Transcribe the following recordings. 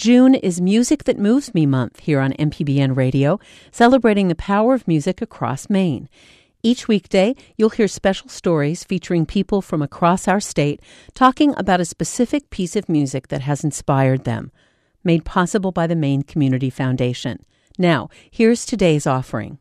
June is Music That Moves Me Month here on MPBN Radio, celebrating the power of music across Maine. Each weekday, you'll hear special stories featuring people from across our state talking about a specific piece of music that has inspired them, made possible by the Maine Community Foundation. Now, here's today's offering.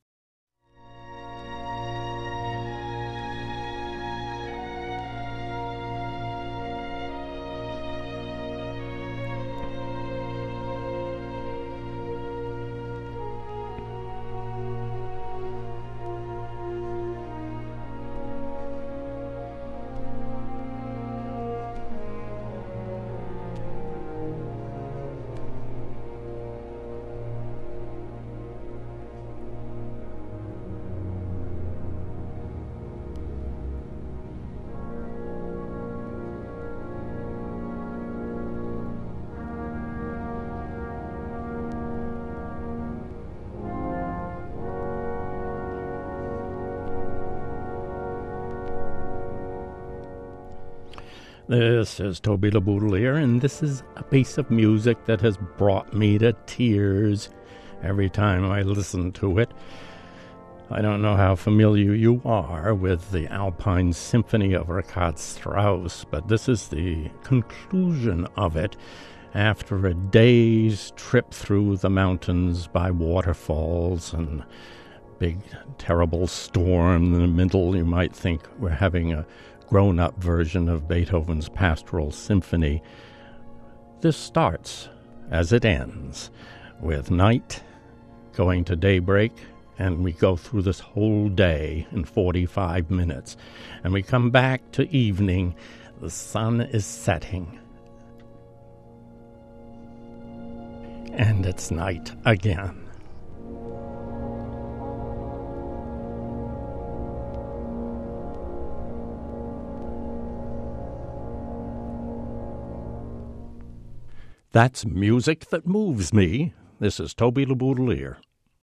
This is Toby LeBoudelier, and this is a piece of music that has brought me to tears every time I listen to it. I don't know how familiar you are with the Alpine Symphony of Richard Strauss, but this is the conclusion of it after a day's trip through the mountains by waterfalls and big, terrible storm in the middle. You might think we're having a grown-up version of Beethoven's Pastoral Symphony. This starts as it ends, with night going to daybreak, and we go through this whole day in 45 minutes. And we come back to evening. The sun is setting. And it's night again. That's music that moves me. This is Toby LeBoudelier.